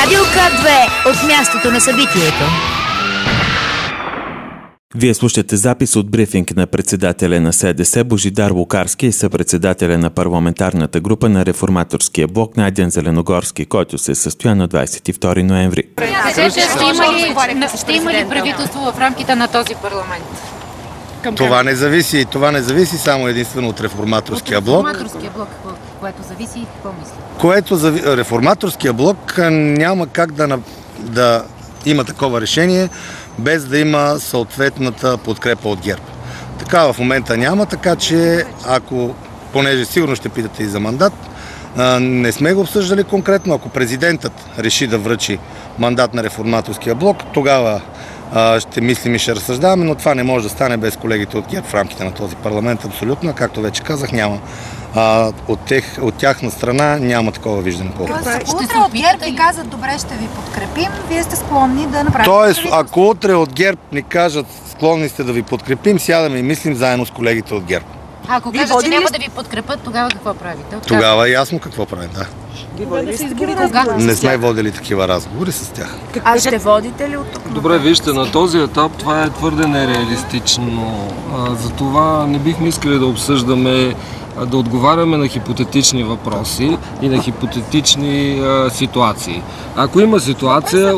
Радио К2 от мястото на събитието. Вие слушате запис от брифинг на председателя на СДС Божидар Лукарски и съпредседателя на парламентарната група на Реформаторския блок Найден Зеленогорски, който се състоя на 22 ноември. Ще има ли правителство в рамките на този парламент? Това не зависи само единствено от Реформаторския блок. Реформаторския блок, което зависи и какво мисли? Реформаторския блок няма как да има такова решение, без да има съответната подкрепа от ГЕРБ. Така в момента няма, така че понеже сигурно ще питате и за мандат, не сме го обсъждали конкретно. Ако президентът реши да връчи мандат на Реформаторския блок, тогава ще мислим и ще разсъждаваме, но това не може да стане без колегите от ГЕРБ в рамките на този парламент. Абсолютно, както вече казах, няма. От тяхна страна няма такова виждане. Утре от ГЕРБ ни казват, добре, ще ви подкрепим, вие сте склонни да направите. Тоест, ако утре от ГЕРБ ни кажат, склонни сте да ви подкрепим, сядаме и мислим заедно с колегите от ГЕРБ. Ако кажат, че няма да ви подкрепят, тогава какво правите? Тогава е ясно какво правим, да. Не сме водили такива разговори с тях. А ще водите ли от тук? Добре, вижте, на този етап това е твърде нереалистично. Затова не бихме искали да обсъждаме, да отговаряме на хипотетични въпроси и на хипотетични ситуации. Ако има ситуация,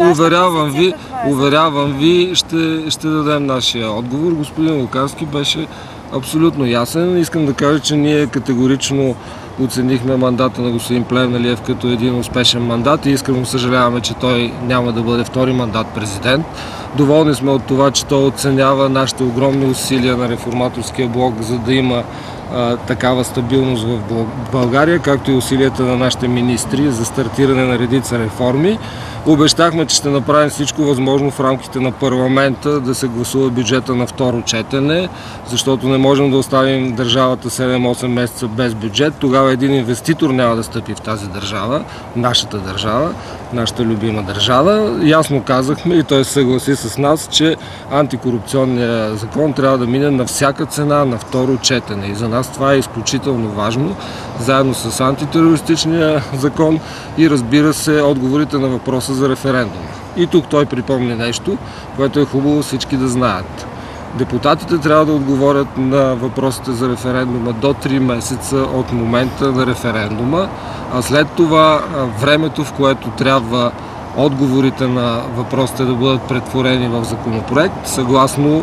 уверявам ви, ще дадем нашия отговор. Господин Лукарски беше абсолютно ясен. Искам да кажа, че ние категорично оценихме мандата на господин Плевнелиев като един успешен мандат и искрено съжаляваме, че той няма да бъде втори мандат президент. Доволни сме от това, че той оценява нашите огромни усилия на Реформаторския блок, за да има такава стабилност в България, както и усилията на нашите министри за стартиране на редица реформи. Обещахме, че ще направим всичко възможно в рамките на парламента да се гласува бюджета на второ четене, защото не можем да оставим държавата 7-8 месеца без бюджет. Тогава един инвеститор няма да стъпи в тази държава, нашата любима държава. Ясно казахме и той се съгласи с нас, че антикорупционният закон трябва да мине на всяка цена на второ четене. И за нас това е изключително важно, заедно с антитерористичния закон и разбира се отговорите на въпроса за референдум. И тук той припомни нещо, което е хубаво всички да знаят. Депутатите трябва да отговорят на въпросите за референдума до 3 месеца от момента на референдума, а след това времето, в което трябва отговорите на въпросите да бъдат претворени в законопроект, съгласно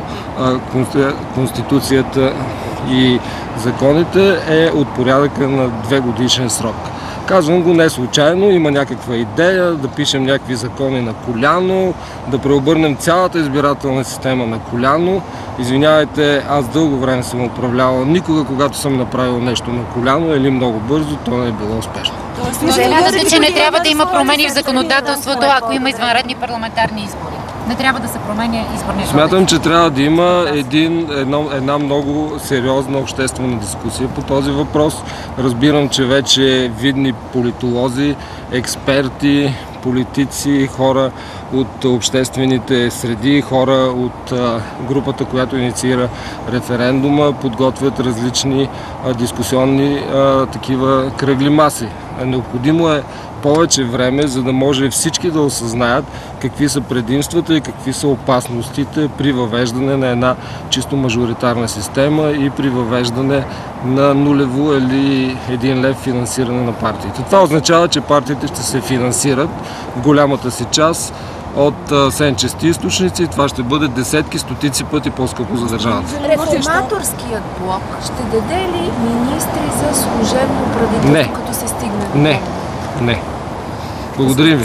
Конституцията и законите, е от порядъка на 2-годишен срок. Казвам го не случайно, има някаква идея да пишем някакви закони на коляно, да преобърнем цялата избирателна система на коляно. Извинявайте, аз дълго време съм управлявал. Никога, когато съм направил нещо на коляно или много бързо, то не е било успешно. Смятате, че не трябва да има промени в законодателството, ако има извънредни парламентарни избори? Не трябва да се променя изборния кодекс? Смятам, че трябва да има една много сериозна обществена дискусия по този въпрос. Разбирам, че вече видни политолози, експерти, политици, хора от обществените среди, хора от групата, която инициира референдума, подготвят различни дискусионни такива кръгли маси. Необходимо е повече време, за да може всички да осъзнаят какви са предимствата и какви са опасностите при въвеждане на една чисто мажоритарна система и при въвеждане на нулево или 1 лев финансиране на партиите. Това означава, че партиите ще се финансират в голямата си част от сенчести източници. Това ще бъде десетки, стотици пъти по-скъпо за държавата. Реформаторският блок ще даде ли министри за служебно правителство, като се стигне? Не. Благодарим ви.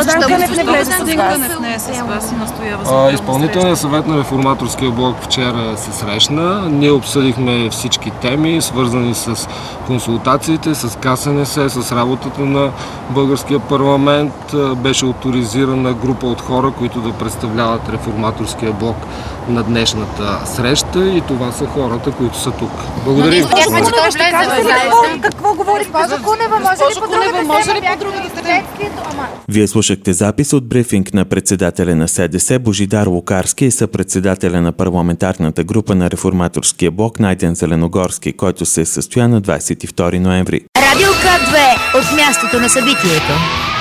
Изпълнителният съвет на Реформаторския блок вчера се срещна. Ние обсъдихме всички теми, свързани с консултациите, с КСНС, с работата на българския парламент. Беше оторизирана група от хора, които да представляват Реформаторския блок на днешната среща и това са хората, които са тук. Благодарим. Какво говори госпожа Кунева? Може ли по другата страна? Вие слушахте запис от брифинг на председателя на СДС Божидар Лукарски и съпредседателя на парламентарната група на Реформаторския блок Найден Зеленогорски, който се състоя на 22 ноември. Радио К2 от мястото на събитието.